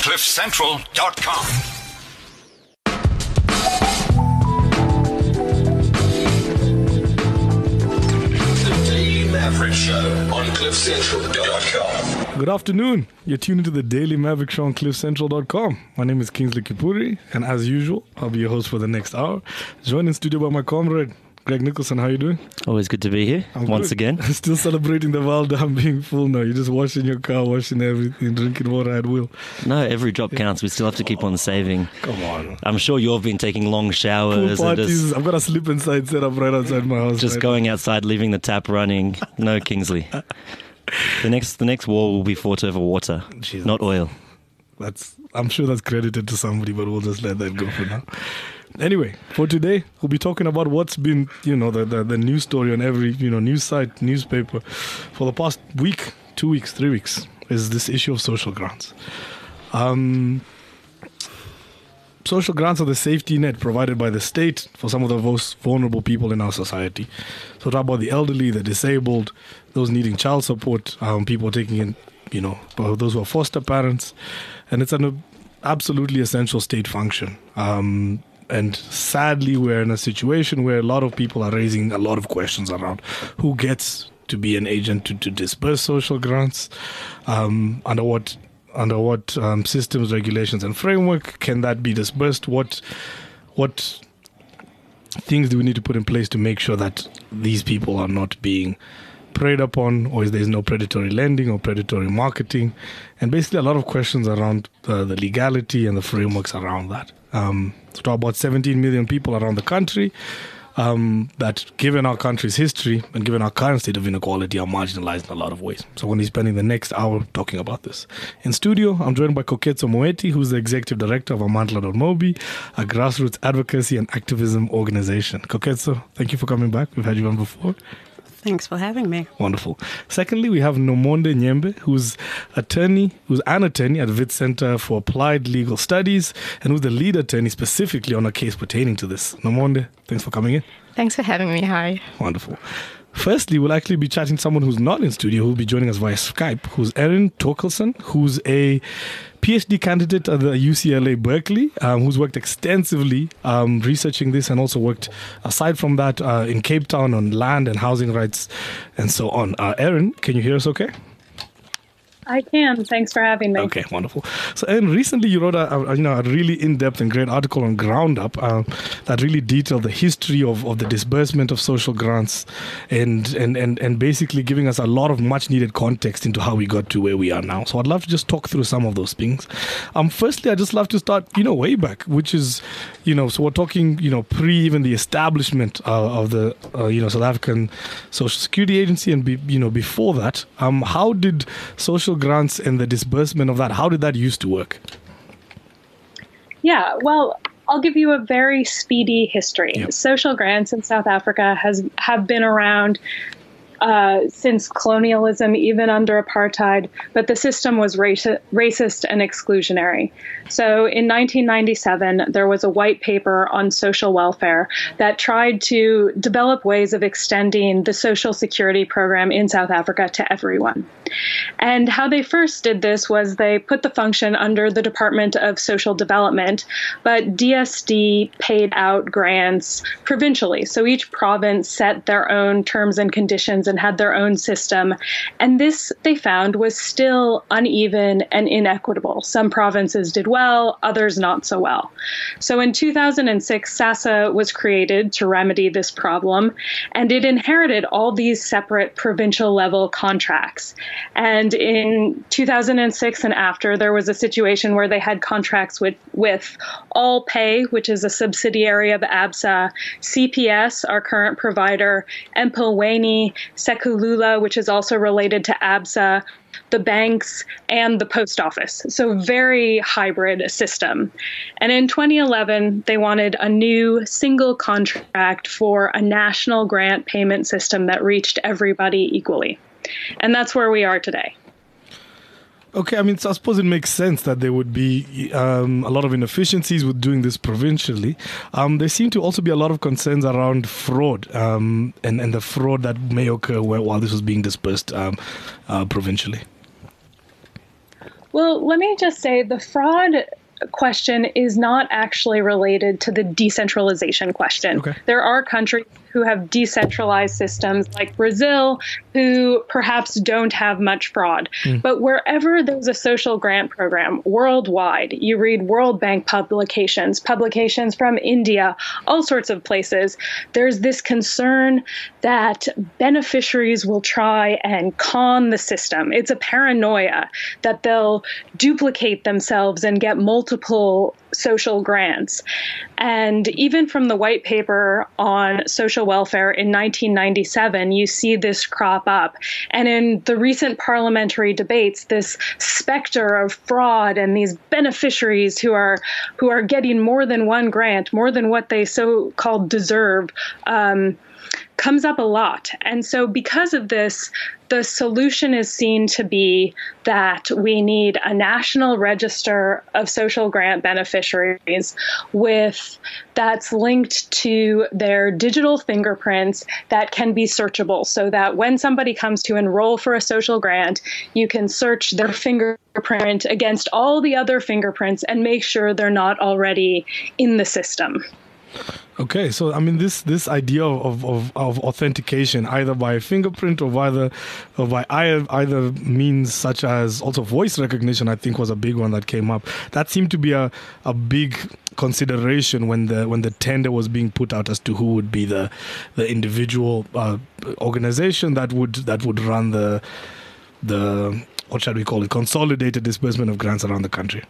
CliffCentral.com. Maverick Show on CliffCentral.com. Good afternoon. You're tuned into the Daily Maverick Show on CliffCentral.com. My name is Kingsley Kipuri, and as usual, I'll be your host for the next hour. Joined in studio by my comrade, Greg Nicholson. How you doing? Always good to be here once again. Still celebrating the Val Dam being full now. You're just washing your car, washing everything, drinking water at will. No, every drop counts. We still have to keep on saving. Come on. I'm sure you've been taking long showers. Pool parties. I've got a slip inside set up right outside my house. Just going outside, leaving the tap running. No, Kingsley. The next war will be fought over water, not oil. I'm sure that's credited to somebody, but we'll just let that go for now. Anyway, for today, we'll be talking about what's been, the news story on every, news site, newspaper for the past week, 2 weeks, 3 weeks, is this issue of social grants. Social grants are the safety net provided by the state for some of the most vulnerable people in our society. So talk about the elderly, the disabled, those needing child support, people taking in, those who are foster parents. And it's an absolutely essential state function. And sadly, we're in a situation where a lot of people are raising a lot of questions around who gets to be an agent to disperse social grants, under what systems, regulations, and framework can that be dispersed? What things do we need to put in place to make sure that these people are not being preyed upon, or there's no predatory lending or predatory marketing, and basically a lot of questions around the legality and the frameworks around that. To talk about 17 million people around the country that, given our country's history and given our current state of inequality, are marginalized in a lot of ways. So we're going to be spending the next hour talking about this. In studio, I'm joined by Koketso Moeti, who's the executive director of Amandla.mobi, a grassroots advocacy and activism organization. Koketso, thank you for coming back. We've had you on before. Thanks for having me. Wonderful. Secondly, we have Nomonde Nyembe, who's an attorney at Wits Center for Applied Legal Studies, and who's the lead attorney specifically on a case pertaining to this. Nomonde, thanks for coming in. Thanks for having me. Hi. Wonderful. Firstly, we'll actually be chatting to someone who's not in studio, who'll be joining us via Skype, who's Erin Torkelson, who's a PhD candidate at the UCLA Berkeley, who's worked extensively researching this, and also worked, aside from that, in Cape Town on land and housing rights and so on. Erin, can you hear us okay? I can. Thanks for having me. Okay, wonderful. So, Erin, recently you wrote a really in-depth and great article on Ground Up that really detailed the history of the disbursement of social grants and basically giving us a lot of much-needed context into how we got to where we are now. So I'd love to just talk through some of those things. Firstly, I'd just love to start, way back, which is, so we're talking, pre even the establishment of the, South African Social Security Agency, and, before that, how did social grants and the disbursement of that, how did that used to work? Yeah, well, I'll give you a very speedy history. Yep. Social grants in South Africa have been around since colonialism, even under apartheid, but the system was racist and exclusionary. So in 1997, there was a white paper on social welfare that tried to develop ways of extending the social security program in South Africa to everyone. And how they first did this was they put the function under the Department of Social Development, but DSD paid out grants provincially. So each province set their own terms and conditions and had their own system. And this, they found, was still uneven and inequitable. Some provinces did well, others not so well. So in 2006, SASSA was created to remedy this problem, and it inherited all these separate provincial level contracts. And in 2006 and after, there was a situation where they had contracts with All Pay, which is a subsidiary of ABSA, CPS, our current provider, Mpilweni, Sekulula, which is also related to ABSA, the banks, and the post office. So very hybrid system. And in 2011, they wanted a new single contract for a national grant payment system that reached everybody equally. And that's where we are today. Okay, so I suppose it makes sense that there would be a lot of inefficiencies with doing this provincially. There seem to also be a lot of concerns around fraud and the fraud that may occur while this was being dispersed provincially. Well, let me just say the fraud question is not actually related to the decentralization question. Okay. There are countries who have decentralized systems like Brazil who perhaps don't have much fraud. But wherever there's a social grant program worldwide, you read World Bank publications from India, all sorts of places, there's this concern that beneficiaries will try and con the system. It's a paranoia that they'll duplicate themselves and get multiple social grants. And even from the white paper on social welfare in 1997, you see this crop up. And in the recent parliamentary debates, this specter of fraud and these beneficiaries who are getting more than one grant, more than what they so-called deserve, comes up a lot. And so because of this, the solution is seen to be that we need a national register of social grant beneficiaries that's linked to their digital fingerprints that can be searchable, so that when somebody comes to enroll for a social grant, you can search their fingerprint against all the other fingerprints and make sure they're not already in the system. Okay, so I mean, this idea of authentication, either by fingerprint or by either means such as also voice recognition, I think was a big one that came up. That seemed to be a big consideration when the tender was being put out as to who would be the individual organization that would run the what shall we call it, consolidated disbursement of grants around the country.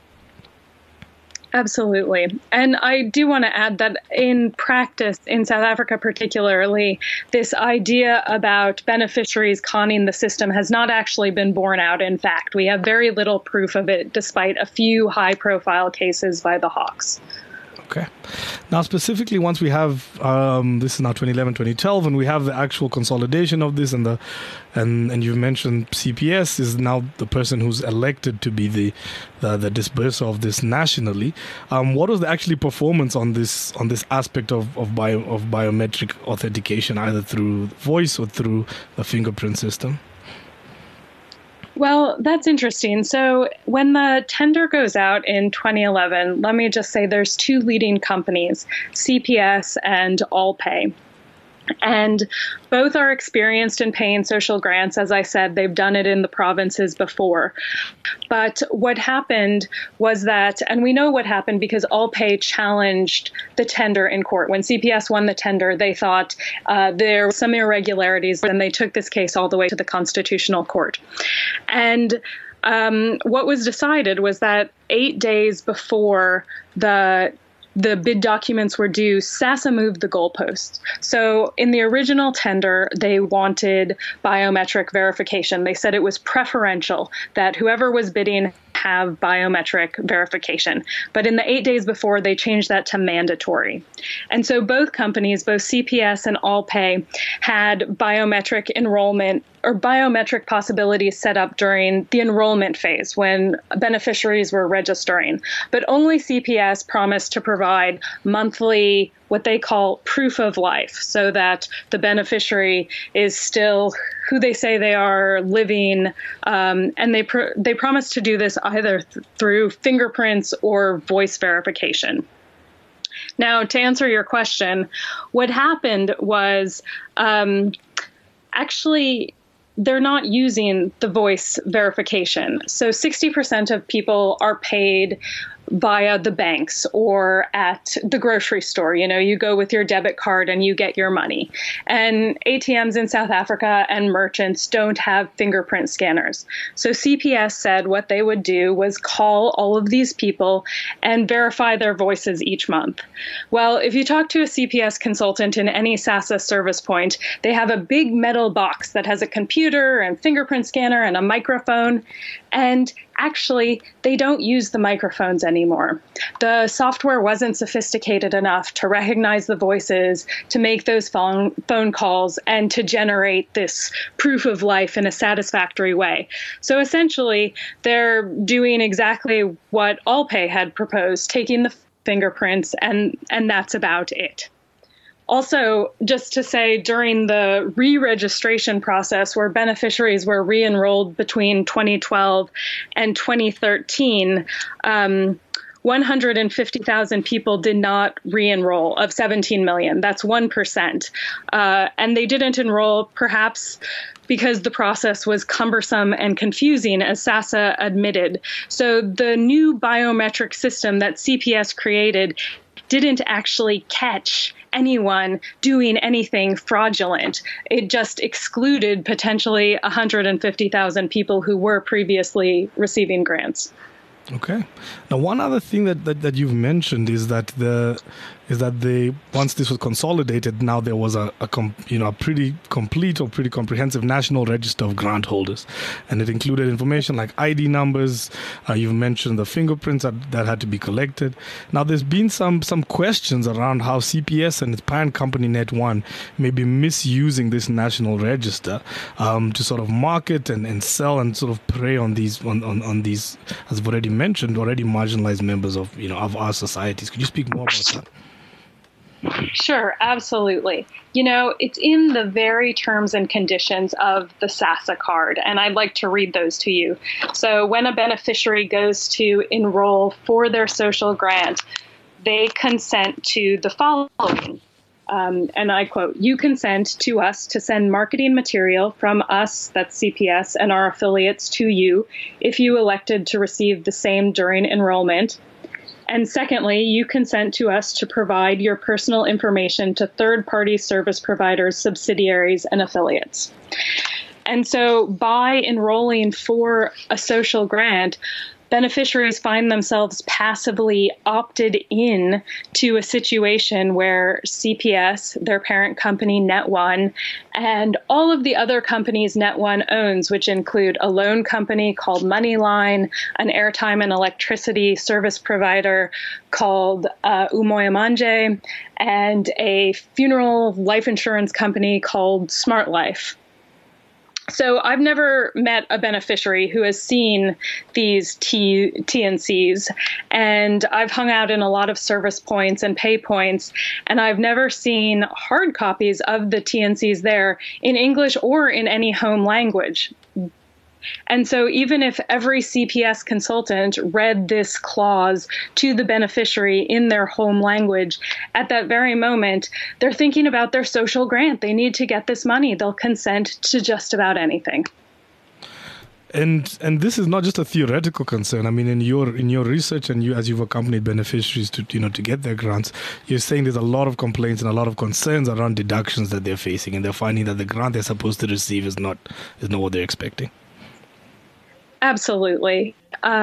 Absolutely. And I do want to add that in practice, in South Africa particularly, this idea about beneficiaries conning the system has not actually been borne out. In fact, we have very little proof of it, despite a few high-profile cases by the Hawks. Okay. Now, specifically, once we have this is now 2011, 2012, and we have the actual consolidation of this, and you mentioned CPS is now the person who's elected to be the disburser of this nationally. What was the actually performance on this aspect of biometric authentication, either through voice or through the fingerprint system? Well, that's interesting. So when the tender goes out in 2011, let me just say there's two leading companies, CPS and AllPay. And both are experienced in paying social grants. As I said, they've done it in the provinces before. But what happened was that, and we know what happened because AllPay challenged the tender in court. When CPS won the tender, they thought there were some irregularities, and they took this case all the way to the Constitutional Court. And what was decided was that 8 days before the bid documents were due, SASSA moved the goalposts. So in the original tender, they wanted biometric verification. They said it was preferential that whoever was bidding have biometric verification. But in the 8 days before, they changed that to mandatory. And so both companies, both CPS and AllPay, had biometric enrollment or biometric possibilities set up during the enrollment phase when beneficiaries were registering. But only CPS promised to provide monthly what they call proof of life, so that the beneficiary is still who they say they are, living, and they promise to do this either through fingerprints or voice verification. Now, to answer your question, what happened was actually they're not using the voice verification. So 60% of people are paid via the banks or at the grocery store. You know, you go with your debit card and you get your money. And ATMs in South Africa and merchants don't have fingerprint scanners. So CPS said what they would do was call all of these people and verify their voices each month. Well, if you talk to a CPS consultant in any SASSA service point, they have a big metal box that has a computer and fingerprint scanner and a microphone. And actually, they don't use the microphones anymore. The software wasn't sophisticated enough to recognize the voices, to make those phone calls, and to generate this proof of life in a satisfactory way. So essentially, they're doing exactly what AllPay had proposed, taking the fingerprints, and that's about it. Also, just to say, during the re-registration process where beneficiaries were re-enrolled between 2012 and 2013, 150,000 people did not re-enroll of 17 million. That's 1%. And they didn't enroll perhaps because the process was cumbersome and confusing, as SASA admitted. So the new biometric system that CPS created didn't actually catch anyone doing anything fraudulent. It just excluded potentially 150,000 people who were previously receiving grants. Okay. Now, one other thing that you've mentioned is that once this was consolidated, now there was a pretty complete or pretty comprehensive national register of grant holders, and it included information like ID numbers. You've mentioned the fingerprints that had to be collected. Now, there's been some questions around how CPS and its parent company Net1 may be misusing this national register to sort of market and sell and sort of prey on these on these, as I've already mentioned, already marginalized members of our societies. Could you speak more about that? Sure, absolutely. It's in the very terms and conditions of the SASA card, and I'd like to read those to you. So when a beneficiary goes to enroll for their social grant, they consent to the following. And I quote, "You consent to us to send marketing material from us," that's CPS, "and our affiliates to you if you elected to receive the same during enrollment. And secondly, you consent to us to provide your personal information to third-party service providers, subsidiaries, and affiliates." And so by enrolling for a social grant, beneficiaries find themselves passively opted in to a situation where CPS, their parent company Net1, and all of the other companies Net1 owns, which include a loan company called Moneyline, an airtime and electricity service provider called Umoja Manje, and a funeral life insurance company called Smart Life. So I've never met a beneficiary who has seen these TNCs, and I've hung out in a lot of service points and pay points, and I've never seen hard copies of the TNCs there in English or in any home language. And so even if every CPS consultant read this clause to the beneficiary in their home language, at that very moment, they're thinking about their social grant. They need to get this money. They'll consent to just about anything. And this is not just a theoretical concern. I mean, in your research, and as you've accompanied beneficiaries to get their grants, you're saying there's a lot of complaints and a lot of concerns around deductions that they're facing, and they're finding that the grant they're supposed to receive is not what they're expecting. Absolutely.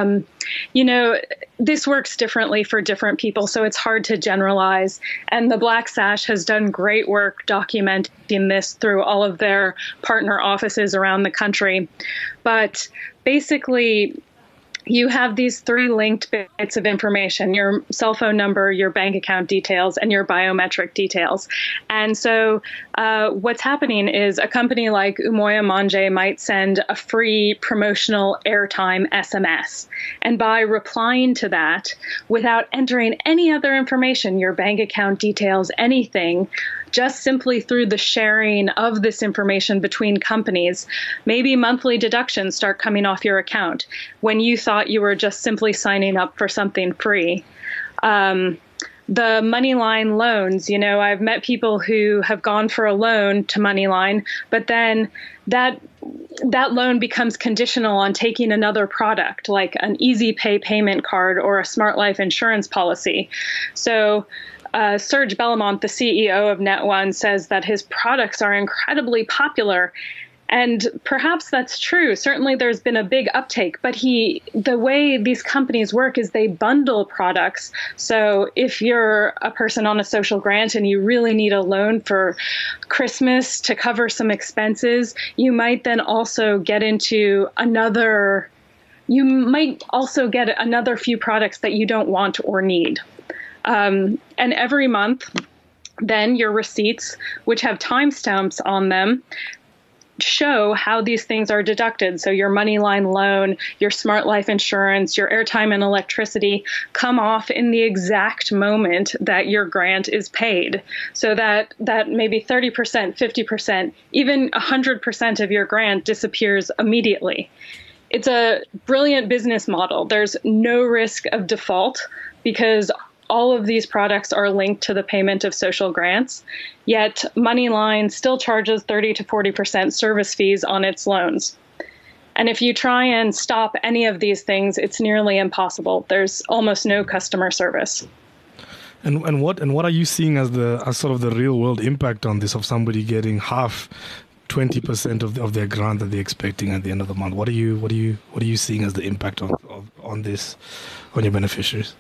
This works differently for different people, so it's hard to generalize. And the Black Sash has done great work documenting this through all of their partner offices around the country. But basically, you have these three linked bits of information: your cell phone number, your bank account details, and your biometric details. And so what's happening is a company like Umoja Manje might send a free promotional airtime SMS. And by replying to that, without entering any other information, your bank account details, anything, just simply through the sharing of this information between companies, maybe monthly deductions start coming off your account when you thought you were just simply signing up for something free. The Moneyline loans, I've met people who have gone for a loan to Moneyline, but then that loan becomes conditional on taking another product, like an Easy Pay payment card or a Smart Life insurance policy. So Serge Bellamont, the CEO of Net1, says that his products are incredibly popular. And perhaps that's true. Certainly there's been a big uptake, but the way these companies work is they bundle products. So if you're a person on a social grant and you really need a loan for Christmas to cover some expenses, you might then also get another few products that you don't want or need. And every month, then your receipts, which have timestamps on them, show how these things are deducted. So your MoneyLine loan, your Smart Life insurance, your airtime and electricity come off in the exact moment that your grant is paid. So that maybe 30%, 50%, even 100% of your grant disappears immediately. It's a brilliant business model. There's no risk of default because all of these products are linked to the payment of social grants, yet MoneyLine still charges 30 to 40% service fees on its loans. And if you try and stop any of these things, it's nearly impossible. There's almost no customer service. And what are you seeing as sort of the real world impact on this, of somebody getting half 20% of their grant that they're expecting at the end of the month? What are you seeing as the impact on this on your beneficiaries?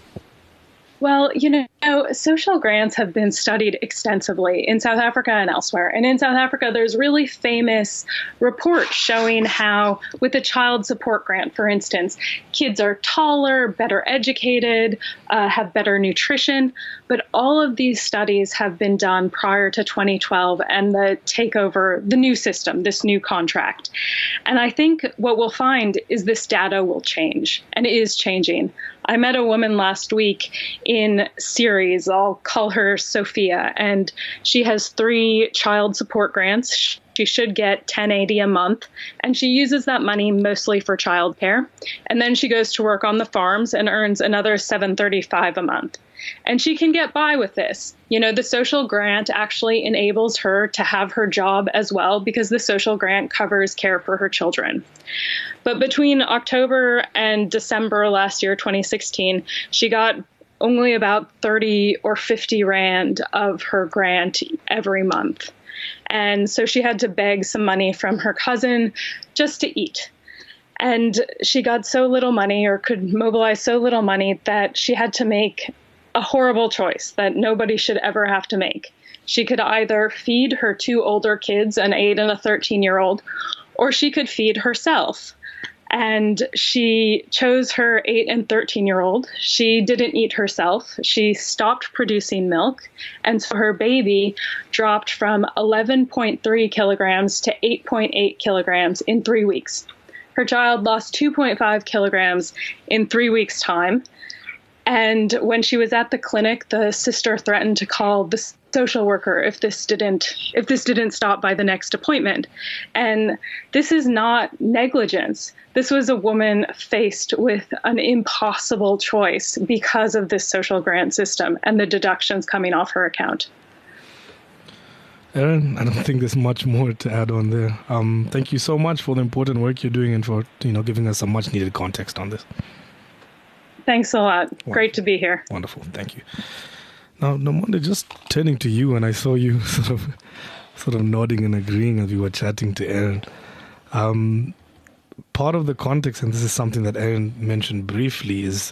Well, social grants have been studied extensively in South Africa and elsewhere. And in South Africa, there's really famous reports showing how with a child support grant, for instance, kids are taller, better educated, have better nutrition. But all of these studies have been done prior to 2012 and the takeover, the new system, this new contract. And I think what we'll find is this data will change and is changing. I met a woman last week in Ceres, I'll call her Sophia, and she has 3 child support grants. She should get $10.80 a month, and she uses that money mostly for childcare. And then she goes to work on the farms and earns another $7.35 a month. And she can get by with this. The social grant actually enables her to have her job as well because the social grant covers care for her children. But between October and December last year, 2016, she got only about 30 or 50 Rand of her grant every month. And so she had to beg some money from her cousin just to eat. And she got so little money, or could mobilize so little money, that she had to make a horrible choice that nobody should ever have to make. She could either feed her 2 older kids, an 8 and a 13-year-old, or she could feed herself. And she chose her 8 and 13-year-old. She didn't eat herself. She stopped producing milk. And so her baby dropped from 11.3 kilograms to 8.8 kilograms in 3 weeks. Her child lost 2.5 kilograms in 3 weeks' time. And when she was at the clinic, the sister threatened to call the social worker if this didn't stop by the next appointment. And this is not negligence. This was a woman faced with an impossible choice because of this social grant system and the deductions coming off her account. Erin, I don't think there's much more to add on there. Thank you so much for the important work you're doing and for giving us some much needed context on this. Thanks a lot. Wonderful. Great to be here. Wonderful. Thank you. Now, Nomonde, just turning to you, and I saw you sort of nodding and agreeing as we were chatting to Erin. Part of the context, and this is something that Erin mentioned briefly, is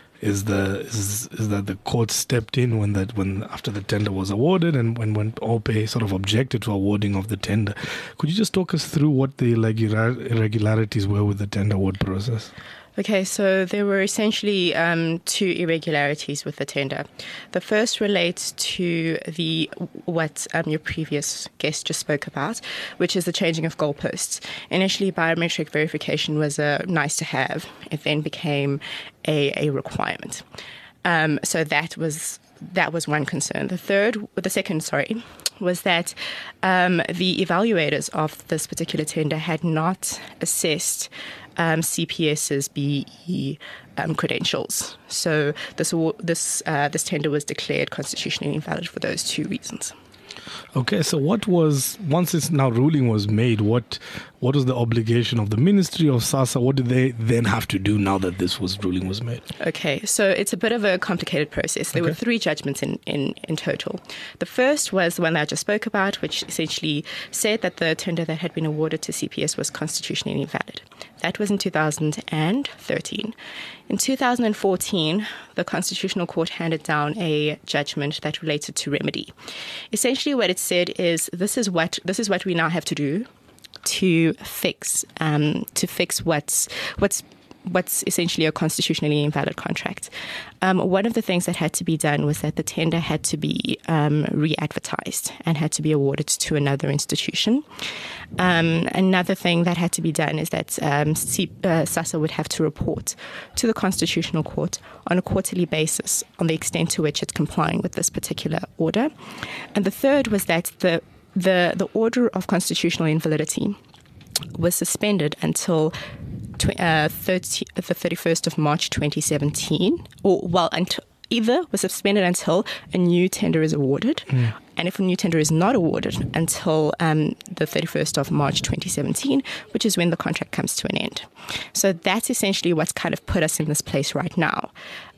that the court stepped in when after the tender was awarded and when OPE sort of objected to awarding of the tender. Could you just talk us through what the irregularities were with the tender award process? Okay, so there were essentially 2 irregularities with the tender. The first relates to what your previous guest just spoke about, which is the changing of goalposts. Initially, biometric verification was a nice to have. It then became a requirement. So that was one concern. The second, was that the evaluators of this particular tender had not assessed CPS's BE credentials. So this tender was declared constitutionally invalid for those 2 reasons. Okay, so once this now ruling was made, what was the obligation of the Ministry of SASSA? What did they then have to do now that this ruling was made? Okay, so it's a bit of a complicated process. There were 3 judgments in total. The first was the one that I just spoke about, which essentially said that the tender that had been awarded to CPS was constitutionally invalid. That was in 2013. In 2014, the Constitutional Court handed down a judgment that related to remedy. Essentially, what it said is this is what we now have to do to fix what's what's essentially a constitutionally invalid contract. One of the things that had to be done was that the tender had to be re-advertised and had to be awarded to another institution. Another thing that had to be done is that SASSA would have to report to the Constitutional Court on a quarterly basis on the extent to which it's complying with this particular order. And the third was that the order of constitutional invalidity was suspended until the 31st of March 2017, either was suspended until a new tender is awarded, and if a new tender is not awarded until the 31st of March 2017, which is when the contract comes to an end. So that's essentially what's kind of put us in this place right now.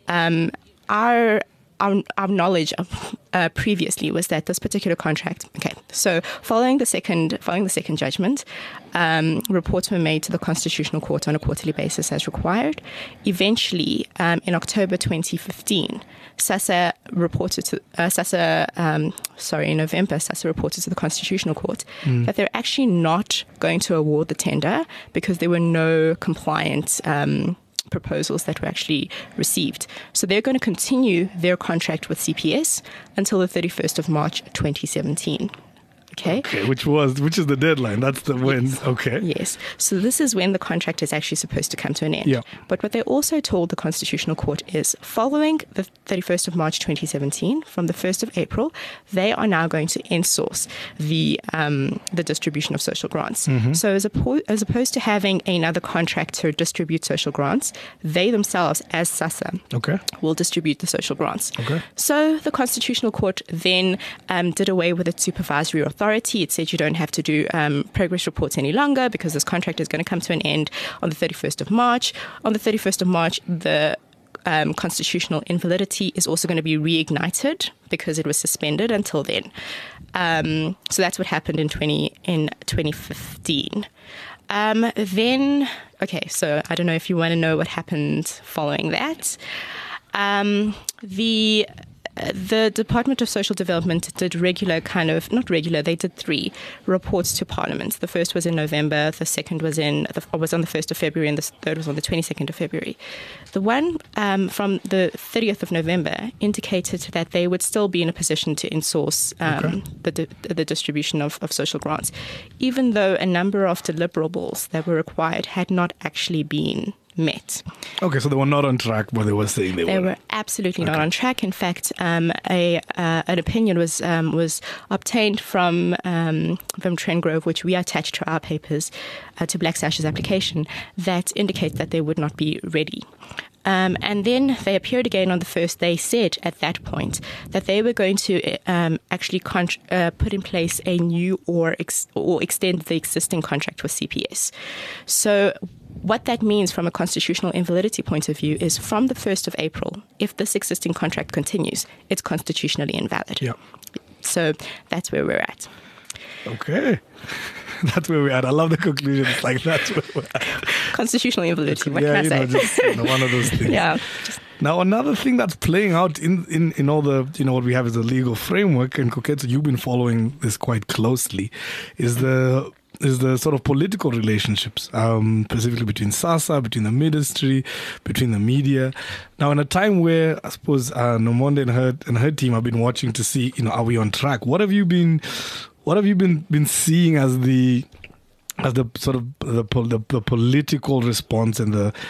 Our knowledge of, previously was that this particular contract. Okay, so following the second judgment, reports were made to the Constitutional Court on a quarterly basis as required. Eventually, in October 2015, SASSA reported to in November, SASSA reported to the Constitutional Court that they're actually not going to award the tender because there were no compliant proposals that were actually received. So they're going to continue their contract with CPS until the 31st of March 2017. Okay, which is the deadline. That's the when. Yes. Okay. Yes. So this is when the contract is actually supposed to come to an end. Yeah. But what they also told the Constitutional Court is following the 31st of March 2017, from the 1st of April, they are now going to insource the distribution of social grants. So as opposed to having another contractor distribute social grants, they themselves, as SASSA, will distribute the social grants. Okay. So the Constitutional Court then did away with its supervisory authority. It said you don't have to do progress reports any longer because this contract is going to come to an end on the 31st of March. On the 31st of March, the constitutional invalidity is also going to be reignited because it was suspended until then. So that's what happened in 2015. So I don't know if you want to know what happened following that. The Department of Social Development did they did 3 reports to Parliament. The first was in November, the second was on the 1st of February, and the third was on the 22nd of February. The one from the 30th of November indicated that they would still be in a position to insource the distribution of social grants, even though a number of deliverables that were required had not actually been met. Okay, so they were not on track, but they were saying they were. They were absolutely not on track. In fact, an opinion was obtained from Trendgrove, which we attached to our papers, to Black Sash's application, that indicates that they would not be ready. And then they appeared again on the 1st. They said at that point that they were going to actually put in place a new or extend the existing contract with CPS. So what that means from a constitutional invalidity point of view is from the 1st of April, if this existing contract continues, it's constitutionally invalid. Yeah. So that's where we're at. Okay. That's where we're at. I love the conclusion. It's like, that's where we're at. Constitutional invalidity. What can I say? Just, one of those things. Yeah. Now, another thing that's playing out in all the, what we have is a legal framework, and Koketso, you've been following this quite closely, is the sort of political relationships, specifically between SASSA, between the ministry, between the media. Now, in a time where I suppose Nomonde and her team have been watching to see, are we on track? What have you been seeing as the sort of the political response and the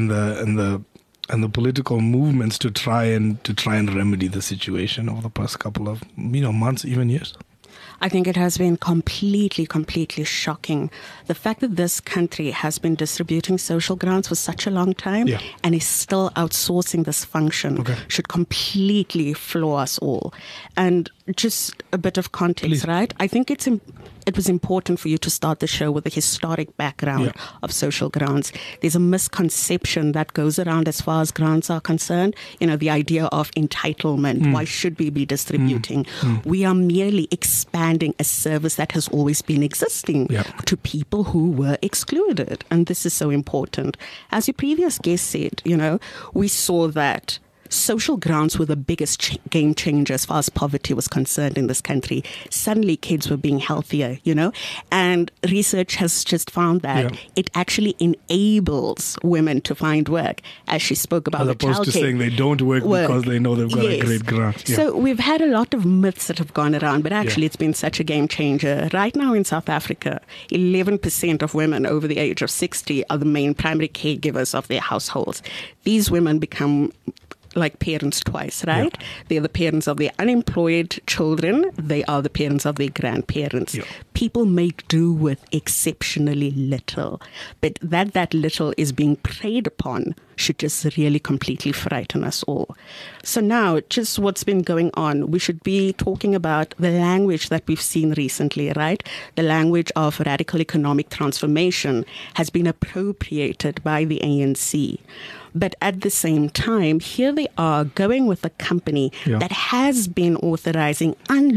political movements to try and remedy the situation over the past couple of months, even years? I think it has been completely shocking. The fact that this country has been distributing social grants for such a long time and is still outsourcing this function should completely floor us all. And just a bit of context, right? I think it was important for you to start the show with the historic background of social grants. There's a misconception that goes around as far as grants are concerned. The idea of entitlement. Why should we be distributing? We are merely expanding a service that has always been existing to people who were excluded. And this is so important. As your previous guest said, we saw that social grants were the biggest game changer as far as poverty was concerned in this country. Suddenly kids were being healthier, and research has just found that it actually enables women to find work, as she spoke about. As opposed to saying they don't work because they know they've got a great grant. Yeah. So we've had a lot of myths that have gone around, but actually it's been such a game changer. Right now in South Africa, 11% of women over the age of 60 are the main primary caregivers of their households. These women become like parents twice, right? Yeah. They're the parents of their unemployed children. They are the parents of their grandparents. Yeah. People make do with exceptionally little, but that little is being preyed upon should just really completely frighten us all. So now, just what's been going on, we should be talking about the language that we've seen recently, right? The language of radical economic transformation has been appropriated by the ANC. But at the same time, here they are going with a company that has been authorizing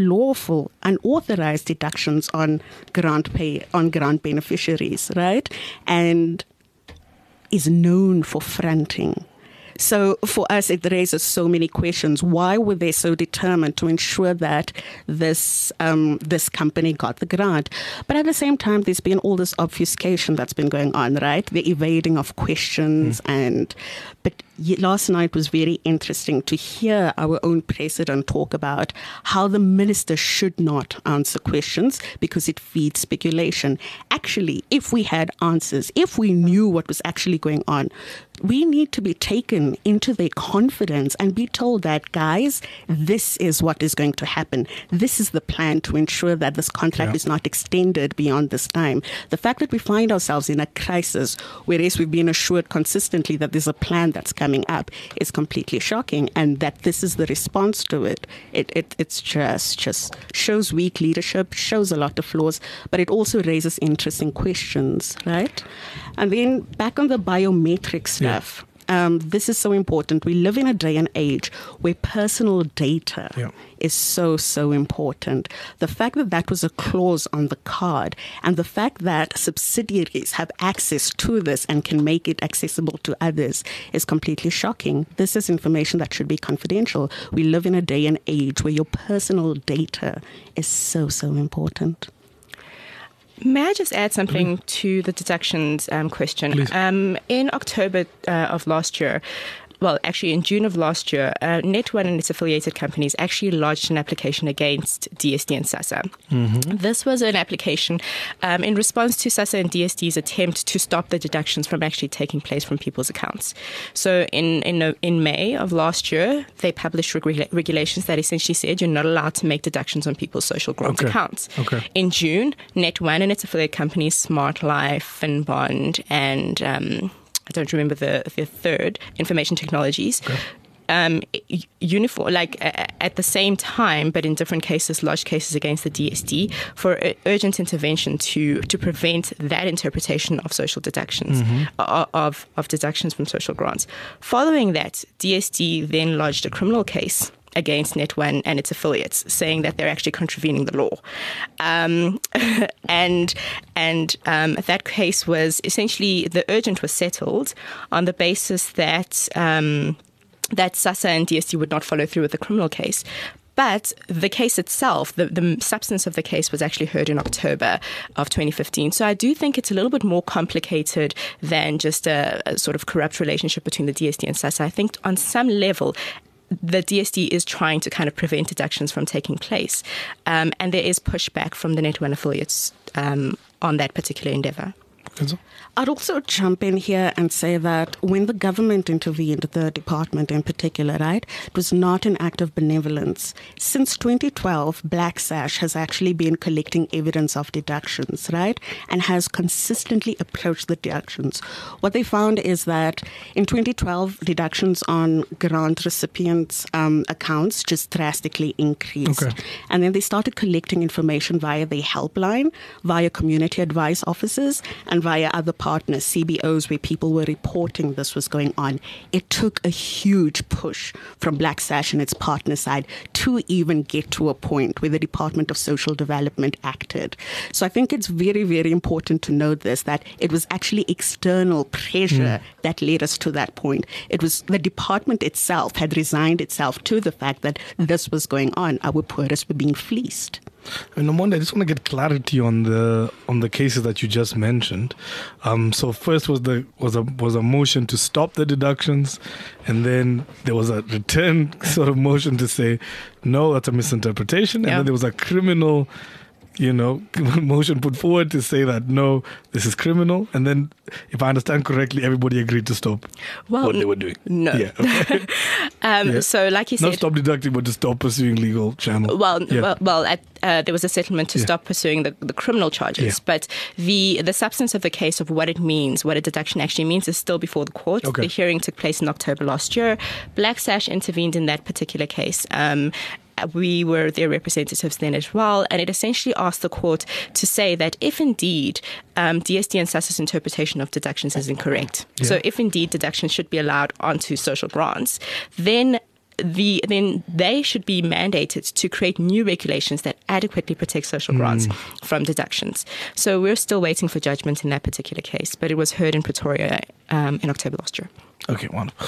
unauthorized deductions on grant beneficiaries, right? And is known for fronting. So for us, it raises so many questions. Why were they so determined to ensure that this company got the grant? But at the same time, there's been all this obfuscation that's been going on, right? The evading of questions. But last night was very interesting to hear our own president talk about how the minister should not answer questions because it feeds speculation. Actually, if we had answers, if we knew what was actually going on, we need to be taken into their confidence and be told that, guys, this is what is going to happen. This is the plan to ensure that this contract is not extended beyond this time. The fact that we find ourselves in a crisis, whereas we've been assured consistently that there's a plan that's coming up, is completely shocking. And that this is the response to it. It's just shows weak leadership, shows a lot of flaws, but it also raises interesting questions, right? And then back on the biometric stuff. This is so important. We live in a day and age where personal data is so important. The fact that was a clause on the card, and the fact that subsidiaries have access to this and can make it accessible to others is completely shocking. This is information that should be confidential. We live in a day and age where your personal data is so important. May I just add something to the deductions question? In October of last year, well, actually in June of last year, Net1 and its affiliated companies actually lodged an application against DSD and SASSA. This was an application in response to SASSA and DSD's attempt to stop the deductions from actually taking place from people's accounts. So in May of last year, they published regulations that essentially said you're not allowed to make deductions on people's social grant accounts. In June, Net1 and its affiliate companies, Smart Life, Finbond, and I don't remember the third, Information Technologies, uniform, at the same time, but in different cases, lodged cases against the DSD for urgent intervention to prevent that interpretation of social deductions, of deductions from social grants. Following that, DSD then lodged a criminal case against Net1 and its affiliates, saying that they're actually contravening the law. And that case was essentially, the urgent was settled on the basis that that SASSA and DSD would not follow through with the criminal case. But the case itself, the substance of the case was actually heard in October of 2015. So I do think it's a little bit more complicated than just a sort of corrupt relationship between the DSD and SASSA. I think on some level, the DSD is trying to kind of prevent deductions from taking place. And there is pushback from the Net1 affiliates on that particular endeavor. I'd also jump in here and say that when the government intervened, the department in particular, right, it was not an act of benevolence. Since 2012, Black Sash has actually been collecting evidence of deductions, right, and has consistently approached the deductions. What they found is that in 2012, deductions on grant recipients' accounts just drastically increased. And then they started collecting information via the helpline, via community advice offices, and via other partners, CBOs, where people were reporting this was going on, it took a huge push from Black Sash and its partner side to even get to a point where the Department of Social Development acted. So I think it's very, very important to note this, that it was actually external pressure that led us to that point. It was the department itself had resigned itself to the fact that this was going on. Our poorest were being fleeced. And Nomonde, I just want to get clarity on the cases that you just mentioned. So first was a motion to stop the deductions, and then there was a return sort of motion to say no, that's a misinterpretation, and then there was a criminal motion put forward to say that no, this is criminal, and then, if I understand correctly, everybody agreed to stop what they were doing. No. Yeah. Okay. So, like you said, not stop deducting, but to stop pursuing legal channels. There was a settlement to stop pursuing the criminal charges, but the substance of the case of what it means, what a deduction actually means, is still before the court. Okay. The hearing took place in October last year. Black Sash intervened in that particular case. We were their representatives then as well, and it essentially asked the court to say that if indeed DSD and SASSA's interpretation of deductions is incorrect, so if indeed deductions should be allowed onto social grants, then they should be mandated to create new regulations that adequately protect social grants from deductions. So we're still waiting for judgment in that particular case, but it was heard in Pretoria in October last year. Okay, wonderful.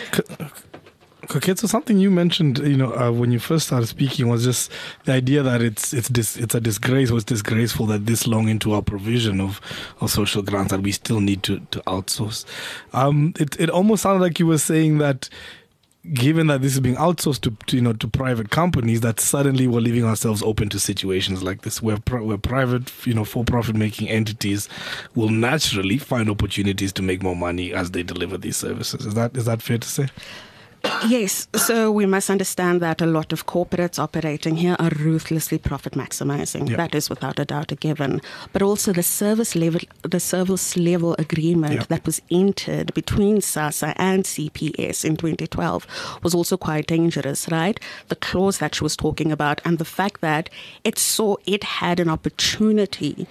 Okay, so something you mentioned, when you first started speaking, was just the idea that it's a disgrace, or it's disgraceful that this long into our provision of social grants that we still need to outsource. It almost sounded like you were saying that, given that this is being outsourced to private companies, that suddenly we're leaving ourselves open to situations like this, where private, for-profit making entities will naturally find opportunities to make more money as they deliver these services. Is that fair to say? Yes. So we must understand that a lot of corporates operating here are ruthlessly profit maximizing. That is without a doubt a given. But also the service level agreement that was entered between SASSA and CPS in 2012 was also quite dangerous, right? The clause that she was talking about, and the fact that it saw it had an opportunity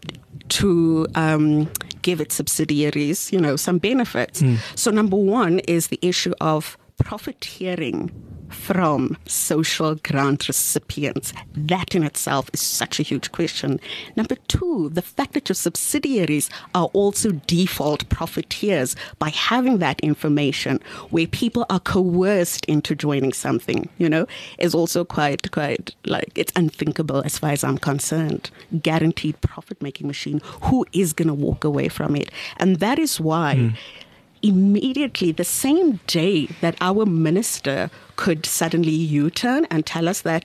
to give its subsidiaries, some benefits. So number one is the issue of profiteering from social grant recipients. That in itself is such a huge question. Number two, the fact that your subsidiaries are also default profiteers by having that information, where people are coerced into joining something, is also quite like, it's unthinkable as far as I'm concerned. Guaranteed profit-making machine. Who is going to walk away from it? And that is why immediately, the same day that our minister could suddenly U-turn and tell us that,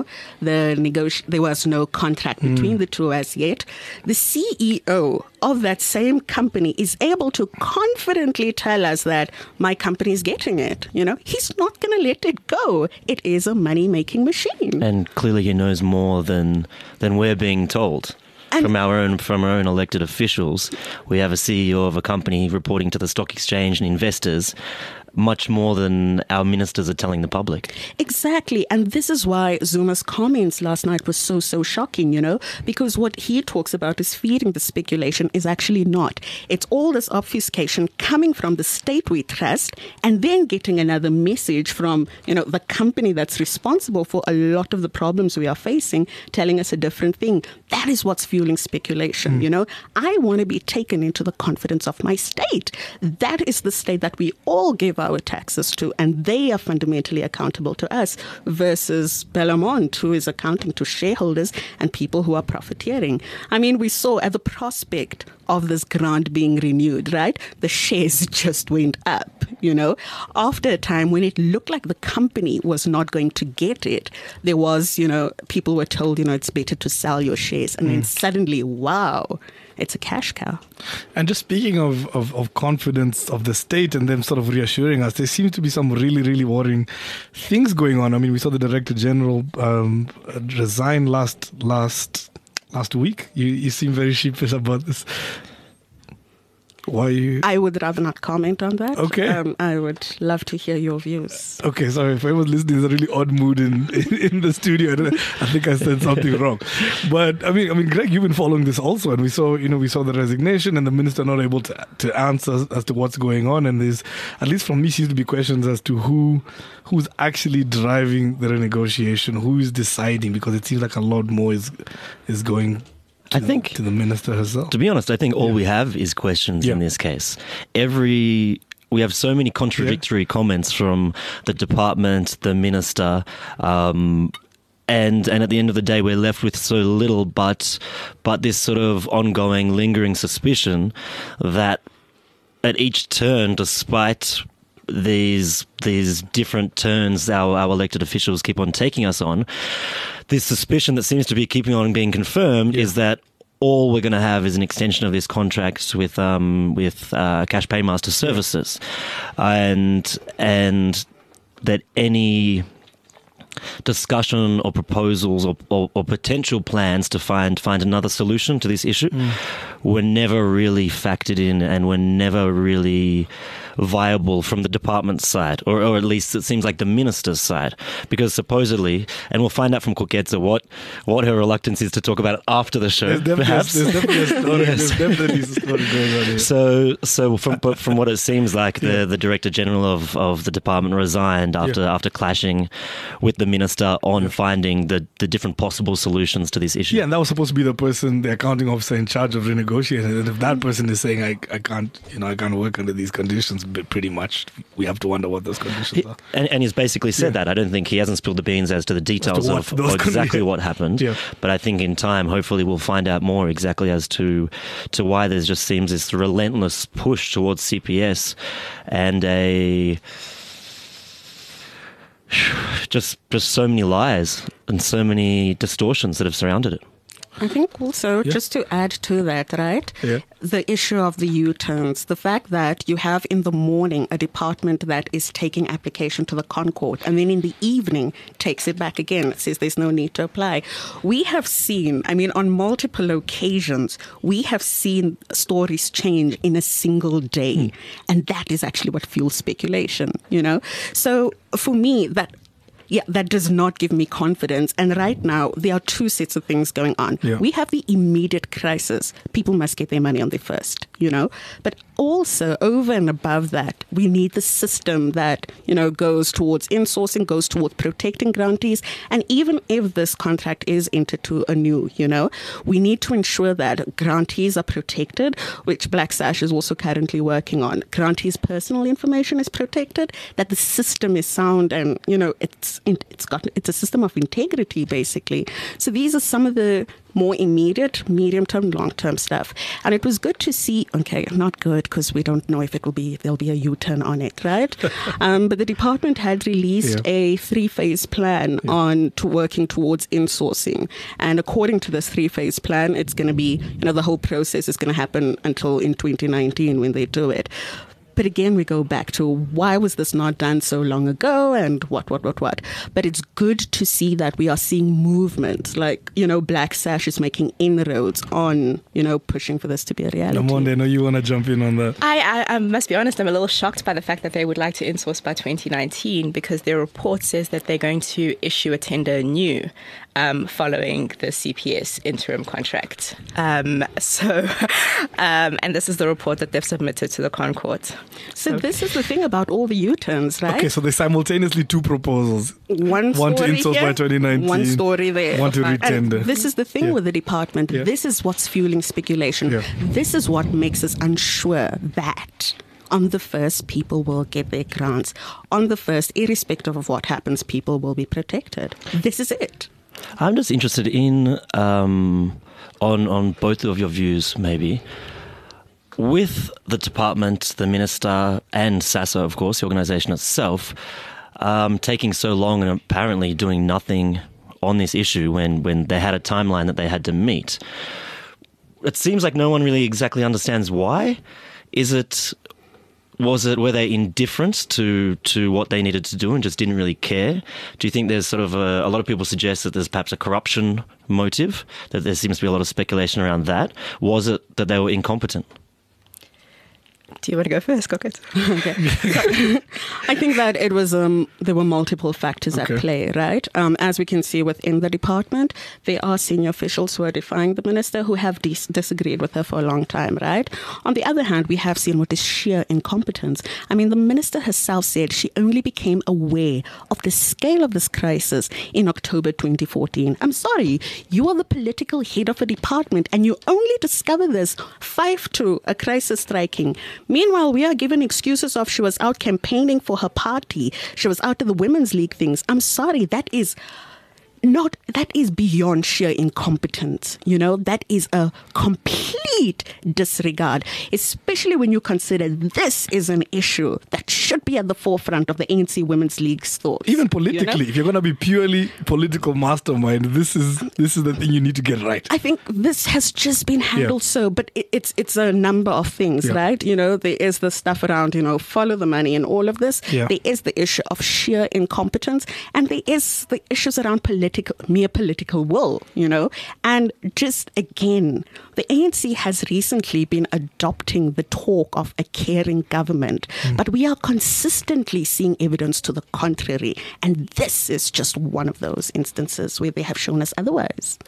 there was no contract between the two as yet, the CEO of that same company is able to confidently tell us that my company is getting it. He's not going to let it go. It is a money-making machine. And clearly he knows more than we're being told. From our own elected officials. We have a CEO of a company reporting to the stock exchange and investors much more than our ministers are telling the public. Exactly. And this is why Zuma's comments last night was so shocking, because what he talks about is feeding the speculation is actually not. It's all this obfuscation coming from the state we trust, and then getting another message from, the company that's responsible for a lot of the problems we are facing, telling us a different thing. That is what's fueling speculation, I want to be taken into the confidence of my state. That is the state that we all give our taxes to, and they are fundamentally accountable to us, versus Bellamont, who is accounting to shareholders and people who are profiteering. I mean, we saw at the prospect of this grant being renewed, right? The shares just went up, After a time when it looked like the company was not going to get it, there was, people were told, it's better to sell your shares. And then suddenly, wow, it's a cash cow. And just speaking of confidence of the state and them sort of reassuring us, there seems to be some really, really worrying things going on. I mean, we saw the Director General resign last week. You seem very sheepish about this. Why? I would rather not comment on that. Okay. I would love to hear your views. Okay, sorry. If I was listening, there's a really odd mood in the studio. I think I said something wrong. But I mean, Greg, you've been following this also, and we saw the resignation and the minister not able to answer as to what's going on. And there's, at least from me, seems to be questions as to who's actually driving the renegotiation, who is deciding, because it seems like a lot more is going to the minister herself. To be honest, I think all we have is questions in this case. We have so many contradictory comments from the department, the minister, and at the end of the day, we're left with so little but this sort of ongoing, lingering suspicion that at each turn, despite these different turns our elected officials keep on taking us on, this suspicion that seems to be keeping on being confirmed is that all we're going to have is an extension of this contract with Cash Paymaster Services, and that any discussion or proposals or potential plans to find another solution to this issue were never really factored in and were never really viable from the department's side, or at least it seems like the minister's side, because supposedly, and we'll find out from Koketsa what her reluctance is to talk about it after the show. There's definitely a story. There's definitely a story going on here. So from what it seems like, the Director General of the department resigned after clashing with the minister on finding the different possible solutions to this issue. Yeah, and that was supposed to be the accounting officer in charge of renegotiating. And if that person is saying I can't work under these conditions, but pretty much we have to wonder what those conditions are. And he's basically said that. I don't think he hasn't spilled the beans as to the details of exactly what happened. Yeah. But I think in time, hopefully, we'll find out more exactly as to why there just seems this relentless push towards CPS and just so many lies and so many distortions that have surrounded it. I think also, just to add to that, right, the issue of the U-turns, the fact that you have in the morning a department that is taking application to the Concord and then in the evening takes it back again, says there's no need to apply. We have seen, on multiple occasions, we have seen stories change in a single day. And that is actually what fuels speculation, So for me, that does not give me confidence. And right now, there are two sets of things going on. Yeah. We have the immediate crisis. People must get their money on the first, But also, over and above that, we need the system that, goes towards insourcing, goes towards protecting grantees. And even if this contract is entered to anew, we need to ensure that grantees are protected, which Black Sash is also currently working on. Grantees' personal information is protected, that the system is sound and, it's a system of integrity, basically. So these are some of the more immediate, medium-term, long-term stuff. And it was good to see, not good because we don't know if there'll be a U-turn on it, right? But the department had released a 3-phase plan to working towards insourcing. And according to this 3-phase plan, it's going to be, the whole process is going to happen until in 2019 when they do it. But again, we go back to why was this not done so long ago and what. But it's good to see that we are seeing movement. Like, Black Sash is making inroads on, pushing for this to be a reality. Nomonde, I know you want to jump in on that. I must be honest, I'm a little shocked by the fact that they would like to insource by 2019 because their report says that they're going to issue a tender anew following the CPS interim contract. And this is the report that they've submitted to the Concord. So this is the thing about all the U-turns, right? Okay, so there's simultaneously two proposals. One to insource by 2019. One story there. One to retender. And this is the thing with the department. Yeah. This is what's fueling speculation. Yeah. This is what makes us unsure that on the first, people will get their grants. On the first, irrespective of what happens, people will be protected. This is it. I'm just interested in, on both of your views, maybe. With the department, the minister, and SASO, of course, the organisation itself, taking so long and apparently doing nothing on this issue when they had a timeline that they had to meet, it seems like no one really exactly understands why. Were they indifferent to what they needed to do and just didn't really care? Do you think there's sort of a lot of people suggest that there's perhaps a corruption motive, that there seems to be a lot of speculation around that? Was it that they were incompetent? Do you want to go first, Koketso? Okay. So, I think that it was there were multiple factors at play, right? As we can see within the department, there are senior officials who are defying the minister who have disagreed with her for a long time, right? On the other hand, we have seen what is sheer incompetence. I mean, the minister herself said she only became aware of the scale of this crisis in October 2014. I'm sorry, you are the political head of a department and you only discover this 5 to a crisis striking. Meanwhile, we are given excuses of she was out campaigning for her party. She was out at the Women's League things. I'm sorry, that is beyond sheer incompetence. That is a complete disregard, especially when you consider this is an issue that should be at the forefront of the ANC Women's League's thoughts. Even politically, if you're going to be purely political mastermind, this is the thing you need to get right. I think this has just been handled but it's a number of things, right? There is the stuff around, follow the money and all of this. Yeah. There is the issue of sheer incompetence, and there is the issues around mere political will, and just again, the ANC has recently been adopting the talk of a caring government, but we are consistently seeing evidence to the contrary, and this is just one of those instances where they have shown us otherwise.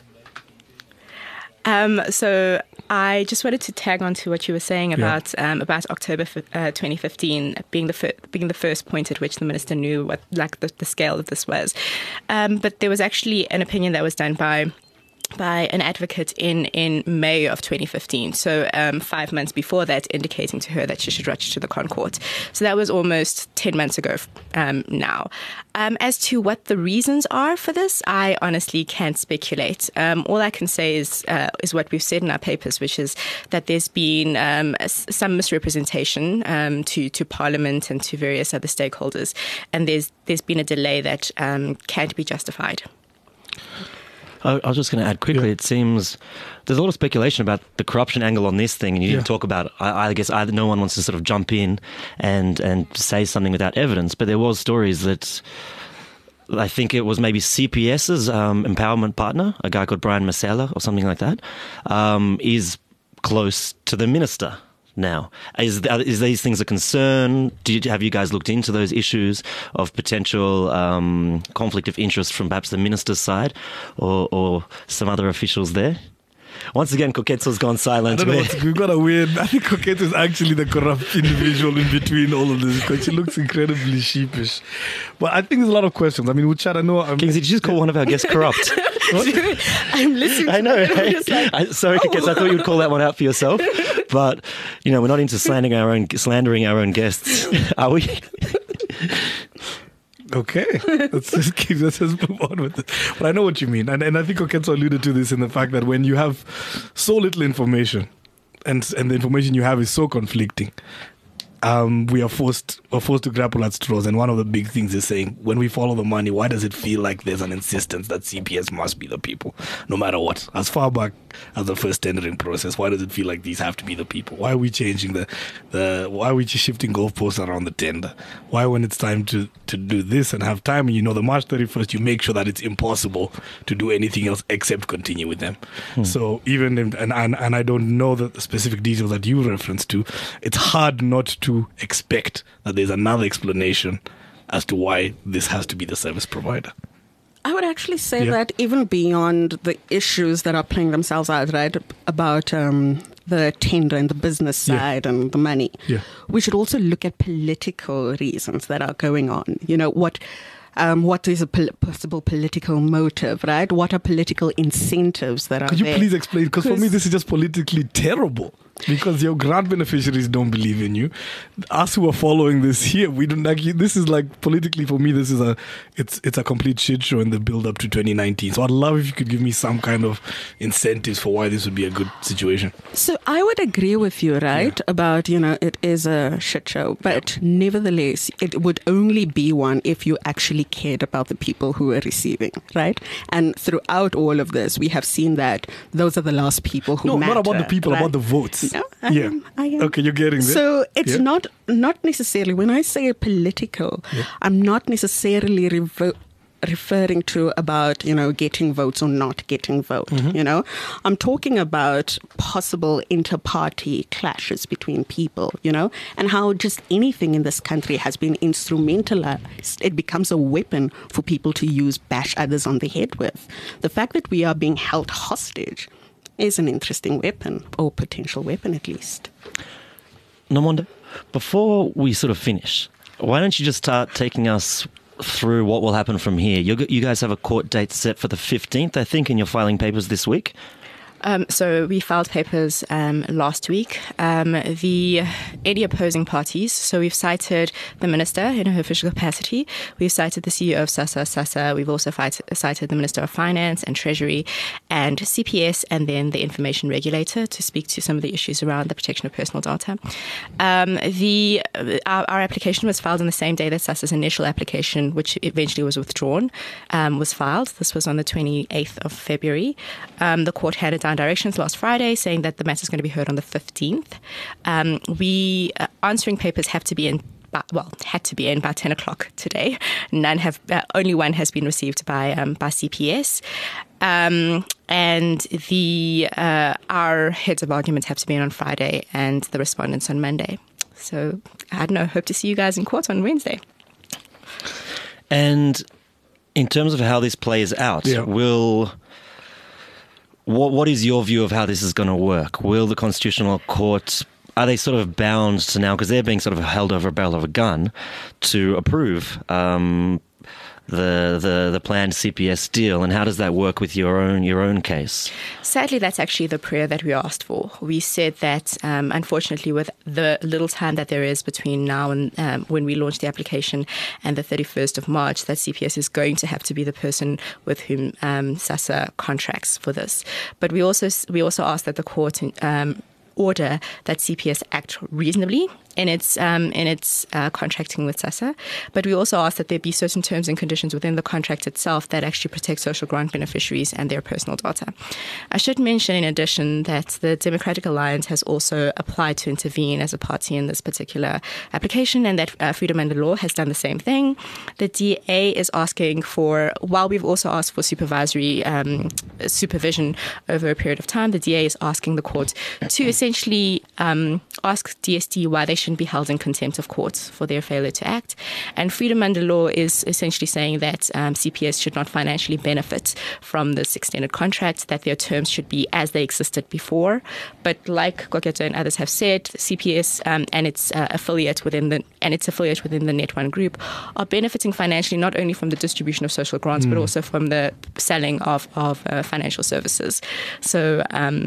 So I just wanted to tag on to what you were saying about October 2015 being the first point at which the minister knew what the scale of this was. But there was actually an opinion that was done by an advocate in May of 2015. So 5 months before that, indicating to her that she should rush to the Concourt. So that was almost 10 months ago now. As to what the reasons are for this, I honestly can't speculate. All I can say is what we've said in our papers, which is that there's been some misrepresentation to Parliament and to various other stakeholders, and there's been a delay that can't be justified. I was just going to add quickly, it seems there's a lot of speculation about the corruption angle on this thing, and you didn't talk about it. I guess no one wants to sort of jump in and say something without evidence, but there was stories that I think it was maybe CPS's empowerment partner, a guy called Brian Masela or something like that, is close to the minister now. Is these things a concern? Have you guys looked into those issues of potential conflict of interest from perhaps the minister's side or some other officials there? Once again, Koketso's gone silent. I don't know, we've got a weird... I think Koketso is actually the corrupt individual in between all of this, because she looks incredibly sheepish. But I think there's a lot of questions. I mean, Uchad, I know... Kingsley, did you just call one of our guests corrupt? I'm listening. I know. Sorry, Koketso, I thought you would call that one out for yourself. But, we're not into slandering our own guests, are we? Okay, let's just move on with it. But I know what you mean. And I think Koketso alluded to this in the fact that when you have so little information and the information you have is so conflicting, we are forced to grapple at straws. And one of the big things is saying, when we follow the money, why does it feel like there's an insistence that CPS must be the people, no matter what? As far back as the first tendering process, why does it feel like these have to be the people? Why are we changing why are we shifting goalposts around the tender? Why, when it's time to do this and have time, and the March 31st, you make sure that it's impossible to do anything else except continue with them. So even and I don't know the specific details that you referenced to, it's hard not to expect that there's another explanation as to why this has to be the service provider. I would actually say that even beyond the issues that are playing themselves out, right, about the tender and the business side and the money, we should also look at political reasons that are going on. What is a possible political motive, right? What are political incentives that are there? Could you please explain? Because for me, this is just politically terrible. Because your grant beneficiaries don't believe in you. Us who are following this here, we don't like you. This is like, politically for me, this is it's a complete shit show in the build up to 2019. So I'd love if you could give me some kind of incentives for why this would be a good situation. So I would agree with you, right? About, it is a shit show, but nevertheless, it would only be one if you actually cared about the people who are receiving, right? And throughout all of this, we have seen that those are the last people who matter. No, not about the people, right? about the votes. No, I am. Okay, you're getting there. So it's not necessarily, when I say political, I'm not necessarily referring to about, getting votes or not getting vote, I'm talking about possible inter-party clashes between people, and how just anything in this country has been instrumentalized. It becomes a weapon for people to use, bash others on the head with. The fact that we are being held hostage is an interesting weapon, or potential weapon at least. Nomonde, before we sort of finish, why don't you just start taking us through what will happen from here? You guys have a court date set for the 15th, I think, and you're filing papers this week. So we filed papers last week. Any opposing parties, so we've cited the Minister in her official capacity. We've cited the CEO of SASSA. We've also cited the Minister of Finance and Treasury and CPS, and then the Information Regulator to speak to some of the issues around the protection of personal data. Our application was filed on the same day that SASSA's initial application, which eventually was withdrawn, was filed. This was on the 28th of February. The court handed down directions last Friday saying that the matter is going to be heard on the 15th. Answering papers had to be in by 10 o'clock today. Only one has been received by CPS. And our heads of arguments have to be in on Friday and the respondents on Monday. So I don't know, hope to see you guys in court on Wednesday. And in terms of how this plays out, What is your view of how this is going to work? Will the Constitutional Court, are they sort of bound to now, because they're being sort of held over a barrel of a gun, to approve the planned CPS deal, and how does that work with your own case? Sadly, that's actually the prayer that we asked for. We said that, unfortunately, with the little time that there is between now and when we launch the application and the 31st of March, that CPS is going to have to be the person with whom SASSA contracts for this. But we also asked that the court order that CPS act reasonably in its contracting with SASSA, but we also ask that there be certain terms and conditions within the contract itself that actually protect social grant beneficiaries and their personal data. I should mention, in addition, that the Democratic Alliance has also applied to intervene as a party in this particular application, and that Freedom Under Law has done the same thing. The DA is asking for, while we've also asked for supervisory supervision over a period of time, the DA is asking the court to essentially ask DST why they shouldn't be held in contempt of court for their failure to act. And Freedom Under Law is essentially saying that CPS should not financially benefit from this extended contract, that their terms should be as they existed before. But like Koketso and others have said, CPS and its affiliate within the Net1 group are benefiting financially not only from the distribution of social grants, but also from the selling of financial services. So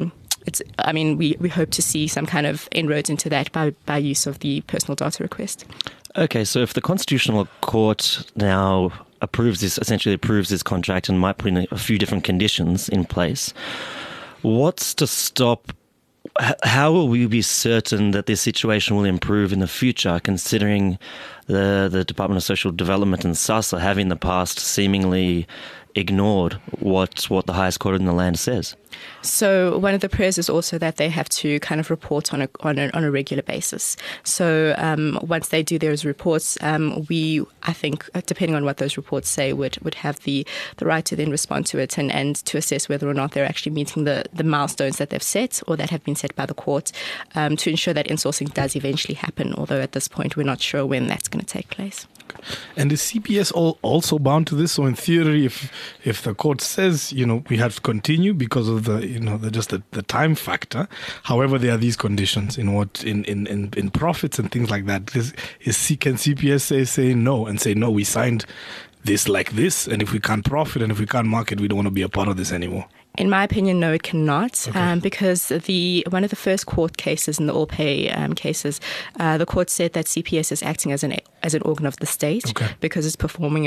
we hope to see some kind of inroads into that by use of the personal data request. Okay, so if the Constitutional Court now approves this contract and might put in a few different conditions in place, what's to stop? How will we be certain that this situation will improve in the future, considering the Department of Social Development and SASSA have in the past seemingly ignored what the highest court in the land says? So one of the prayers is also that they have to kind of report on a regular basis. So once they do those reports, I think, depending on what those reports say, would have the right to then respond to it and to assess whether or not they're actually meeting the milestones that they've set or that have been set by the court, to ensure that insourcing does eventually happen, although at this point we're not sure when that's going to take place. And is CPS also bound to this? So in theory, if the court says, we have to continue because of the time factor, however, there are these conditions in profits and things like that. Can CPS say no and say, no, we signed this like this, and if we can't profit and if we can't market, we don't want to be a part of this anymore? In my opinion, no, it cannot, because one of the first court cases in the All Pay cases, the court said that CPS is acting as an organ of the state because it's performing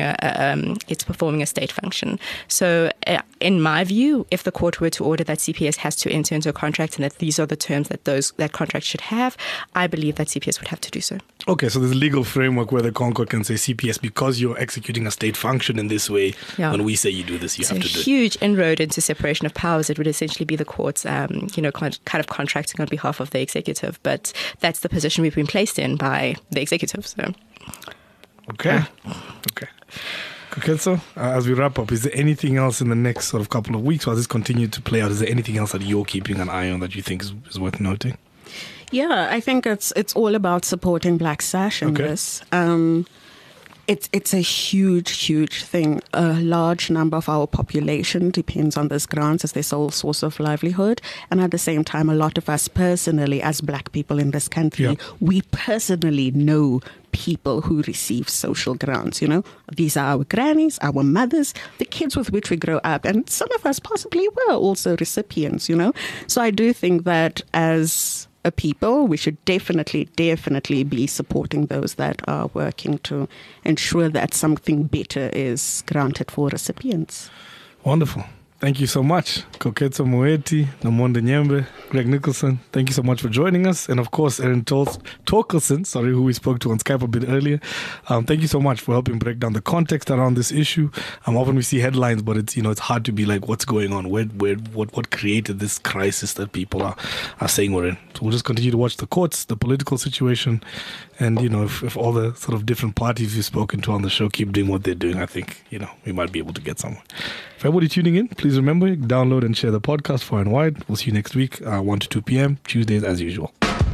a state function. So, in my view, if the court were to order that CPS has to enter into a contract and that these are the terms that contract should have, I believe that CPS would have to do so. Okay, so there's a legal framework where the Concord can say, CPS, because you're executing a state function in this way, when we say you do this, you have to do it. It's a huge inroad into separation of powers. It would essentially be the courts, kind of contracting on behalf of the executive. But that's the position we've been placed in by the executive. So, okay. Koketso, as we wrap up, is there anything else in the next sort of couple of weeks, while this continues to play out? Is there anything else that you're keeping an eye on that you think is worth noting? Yeah, I think it's all about supporting Black Sash in this. It's a huge thing. A large number of our population depends on these grants as their sole source of livelihood. And at the same time, a lot of us personally, as Black people in this country, we personally know people who receive social grants. You know, these are our grannies, our mothers, the kids with which we grow up. And some of us possibly were also recipients, you know. So I do think that as a people, we should definitely be supporting those that are working to ensure that something better is granted for recipients. Wonderful. Thank you so much. Koketso Moeti, Nomonde Nyembe, Greg Nicholson, thank you so much for joining us. And of course, Erin Torkelson, who we spoke to on Skype a bit earlier. Thank you so much for helping break down the context around this issue. Often we see headlines, but it's hard to be like, what's going on? What created this crisis that people are saying we're in? So we'll just continue to watch the courts, the political situation, and, if all the sort of different parties you've spoken to on the show keep doing what they're doing, I think, we might be able to get somewhere. For everybody tuning in, please remember, download and share the podcast far and wide. We'll see you next week, 1 to 2 p.m., Tuesdays as usual.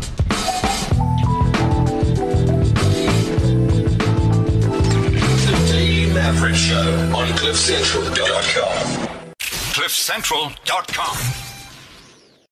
The Daily Maverick Show on CliffCentral.com. CliffCentral.com.